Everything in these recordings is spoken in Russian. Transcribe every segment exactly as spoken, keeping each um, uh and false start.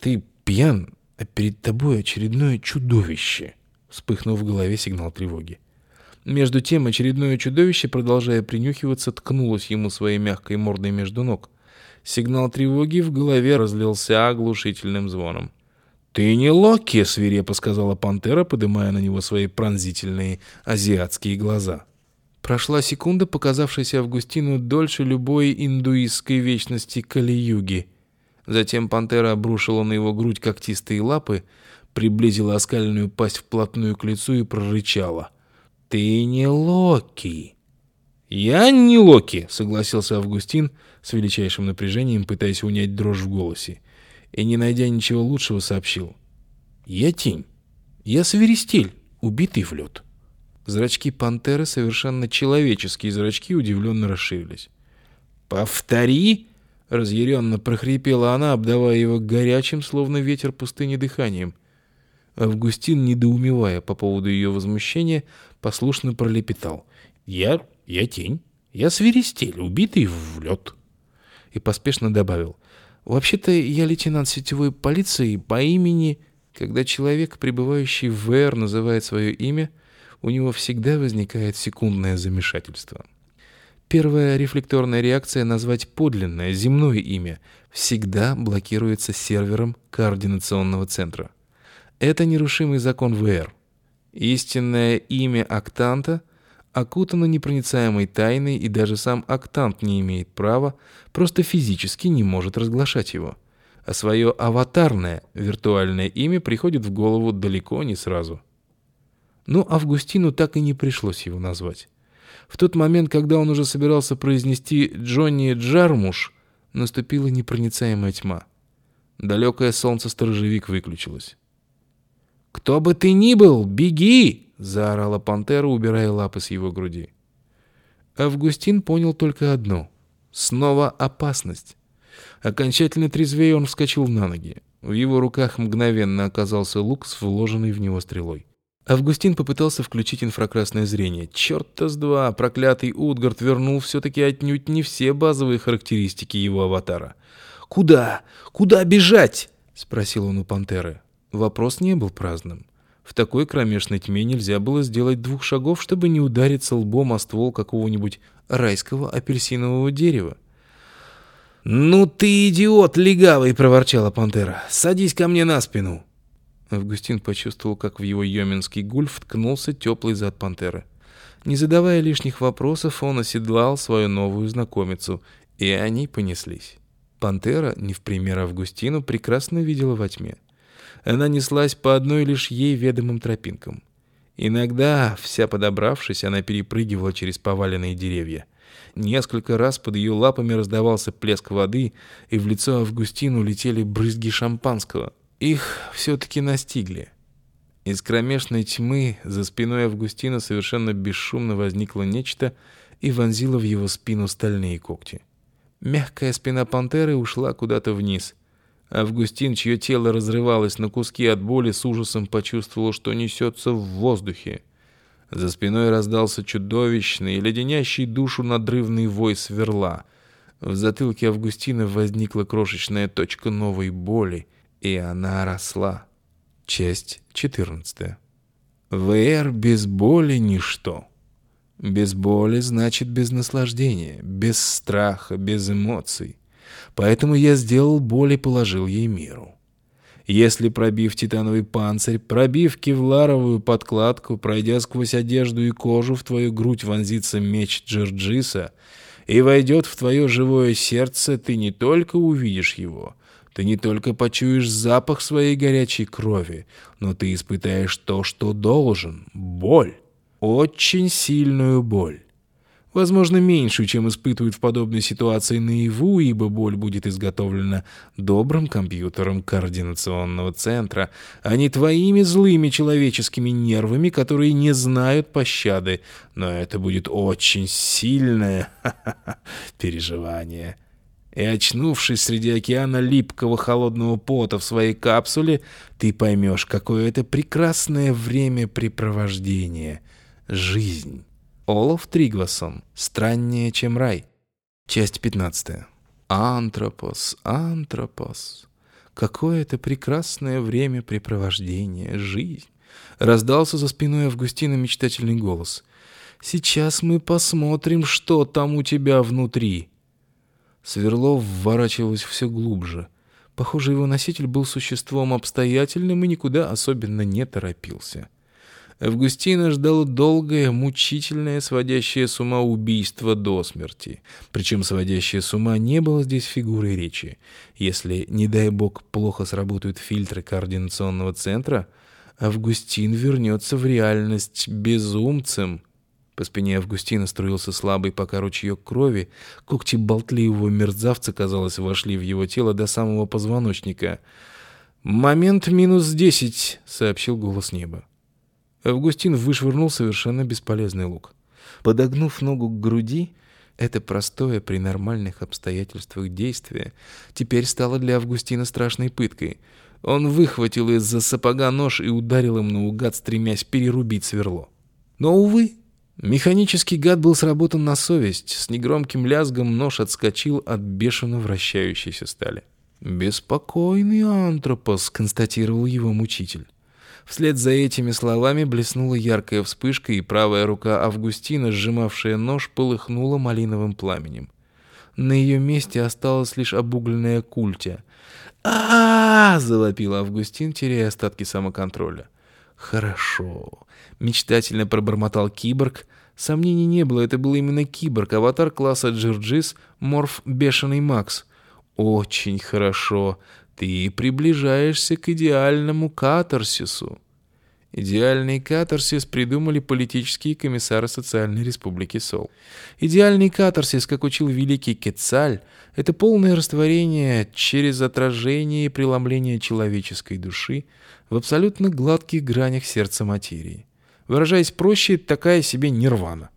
Ты пьян, а перед тобой очередное чудовище. Вспыхнул в голове сигнал тревоги. Между тем очередное чудовище, продолжая принюхиваться, ткнулось ему своей мягкой мордой между ног. Сигнал тревоги в голове разлился оглушительным звоном. «Ты не Локи!» — свирепо сказала пантера, поднимая на него свои пронзительные азиатские глаза. Прошла секунда, показавшаяся Августину дольше любой индуистской вечности Кали-юги. Затем пантера обрушила на его грудь когтистые лапы, приблизила оскаленную пасть вплотную к лицу и прорычала. «Ты не Локи!» «Я не Локи!» — согласился Августин с величайшим напряжением, пытаясь унять дрожь в голосе. И, не найдя ничего лучшего, сообщил. «Я тень. Я свиристель, убитый в лед». Зрачки пантеры, совершенно человеческие зрачки, удивленно расширились. «Повтори!» — разъяренно прохрипела она, обдавая его горячим, словно ветер пустыни, дыханием. Августин, недоумевая по поводу ее возмущения, послушно пролепетал. «Я... я тень. Я свиристель, убитый в лед». И поспешно добавил. «Вообще-то я лейтенант сетевой полиции по имени...» Когда человек, пребывающий в ВР, называет свое имя, у него всегда возникает секундное замешательство. Первая рефлекторная реакция назвать подлинное, земное имя всегда блокируется сервером координационного центра. Это нерушимый закон ВР. Истинное имя октанта окутано непроницаемой тайной, и даже сам октант не имеет права, просто физически не может разглашать его. А свое аватарное, виртуальное имя приходит в голову далеко не сразу. Но Августину так и не пришлось его назвать. В тот момент, когда он уже собирался произнести «Джонни Джармуш», наступила непроницаемая тьма. Далекое солнце-сторожевик выключилось. «Кто бы ты ни был, беги!» — заорала пантера, убирая лапы с его груди. Августин понял только одно — снова опасность. Окончательно трезвее он вскочил на ноги. В его руках мгновенно оказался лук с вложенной в него стрелой. Августин попытался включить инфракрасное зрение. Черт-то с два, проклятый Утгард вернул все-таки отнюдь не все базовые характеристики его аватара. «Куда? Куда бежать?» — спросил он у пантеры. Вопрос не был праздным. В такой кромешной тьме нельзя было сделать двух шагов, чтобы не удариться лбом о ствол какого-нибудь райского апельсинового дерева. «Ну ты идиот легавый!» — проворчала пантера. «Садись ко мне на спину!» Августин почувствовал, как в его йоменский гульф ткнулся теплый зад пантеры. Не задавая лишних вопросов, он оседлал свою новую знакомицу, и они понеслись. Пантера, не в пример Августину, прекрасно видела во тьме. Она неслась по одной лишь ей ведомым тропинкам. Иногда, вся подобравшись, она перепрыгивала через поваленные деревья. Несколько раз под ее лапами раздавался плеск воды, и в лицо Августину летели брызги шампанского. Их все-таки настигли. Из кромешной тьмы за спиной Августина совершенно бесшумно возникло нечто и вонзило в его спину стальные когти. Мягкая спина пантеры ушла куда-то вниз. Августин, чье тело разрывалось на куски от боли, с ужасом почувствовал, что несется в воздухе. За спиной раздался чудовищный, леденящий душу надрывный вой сверла. В затылке Августина возникла крошечная точка новой боли, и она росла. Часть четырнадцатая. ВР без боли — ничто. Без боли значит без наслаждения, без страха, без эмоций. Поэтому я сделал боль и положил ей меру. Если, пробив титановый панцирь, пробив кевларовую подкладку, пройдя сквозь одежду и кожу, в твою грудь вонзится меч Джерджиса и войдет в твое живое сердце, ты не только увидишь его, ты не только почуешь запах своей горячей крови, но ты испытаешь то, что должен — боль. Очень сильную боль. Возможно, меньшую, чем испытывают в подобной ситуации наяву, ибо боль будет изготовлена добрым компьютером координационного центра, а не твоими злыми человеческими нервами, которые не знают пощады. Но это будет очень сильное переживание. И, очнувшись среди океана липкого холодного пота в своей капсуле, ты поймешь, какое это прекрасное времяпрепровождение. Жизнь. Олаф Тригвасон. Страннее, чем рай. Часть пятнадцатая. Антропос, антропос. Какое это прекрасное времяпрепровождение, жизнь! Раздался за спиной Августина мечтательный голос. «Сейчас мы посмотрим, что там у тебя внутри». Сверло вворачивалось все глубже. Похоже, его носитель был существом обстоятельным и никуда особенно не торопился. Августина ждало долгое, мучительное, сводящее с ума убийство до смерти. Причем сводящее с ума не было здесь фигурой речи. Если, не дай бог, плохо сработают фильтры координационного центра, Августин вернется в реальность безумцем. По спине Августина струился слабый пока ручеек крови. Когти болтливого мерзавца, казалось, вошли в его тело до самого позвоночника. «Момент минус десять», — сообщил голос неба. Августин вышвырнул совершенно бесполезный лук. Подогнув ногу к груди, это простое при нормальных обстоятельствах действие теперь стало для Августина страшной пыткой. Он выхватил из-за сапога нож и ударил им наугад, стремясь перерубить сверло. Но, увы, механический гад был сработан на совесть. С негромким лязгом нож отскочил от бешено вращающейся стали. «Беспокойный антропос», — констатировал его мучитель. Вслед за этими словами блеснула яркая вспышка, и правая рука Августина, сжимавшая нож, полыхнула малиновым пламенем. На ее месте осталась лишь обугленная культя. а, -а, -а, -а завопил Августин, теряя остатки самоконтроля. «Хорошо», — мечтательно пробормотал киборг. Сомнений не было, это был именно киборг, аватар класса Джирджис, морф Бешеный Макс. «Очень хорошо. Ты приближаешься к идеальному катарсису». Идеальный катарсис придумали политические комиссары Социальной Республики Сол. Идеальный катарсис, как учил великий Кецаль, это полное растворение через отражение и преломление человеческой души в абсолютно гладких гранях сердца материи. Выражаясь проще, такая себе нирвана.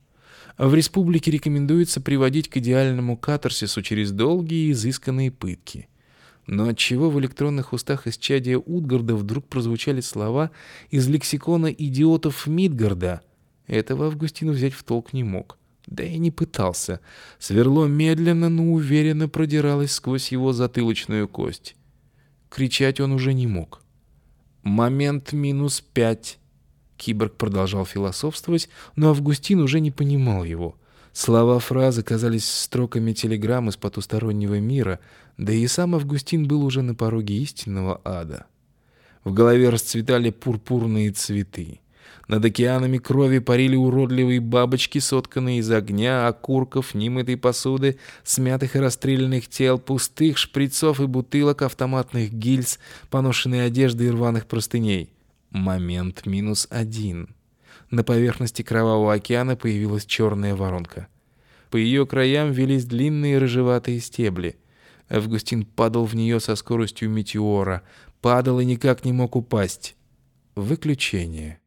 А в республике рекомендуется приводить к идеальному катарсису через долгие и изысканные пытки. Но отчего в электронных устах исчадия Утгарда вдруг прозвучали слова из лексикона идиотов Мидгарда? Этого Августин взять в толк не мог. Да и не пытался. Сверло медленно, но уверенно продиралось сквозь его затылочную кость. Кричать он уже не мог. «Момент минус пять». Киборг продолжал философствовать, но Августин уже не понимал его. Слова фразы казались строками телеграмм из потустороннего мира, да и сам Августин был уже на пороге истинного ада. В голове расцветали пурпурные цветы. Над океанами крови парили уродливые бабочки, сотканные из огня, окурков, немытой посуды, смятых и расстрелянных тел, пустых шприцов и бутылок, автоматных гильз, поношенной одежды и рваных простыней. Момент минус один. На поверхности Кровавого океана появилась черная воронка. По ее краям велись длинные рыжеватые стебли. Августин падал в нее со скоростью метеора. Падал и никак не мог упасть. Выключение.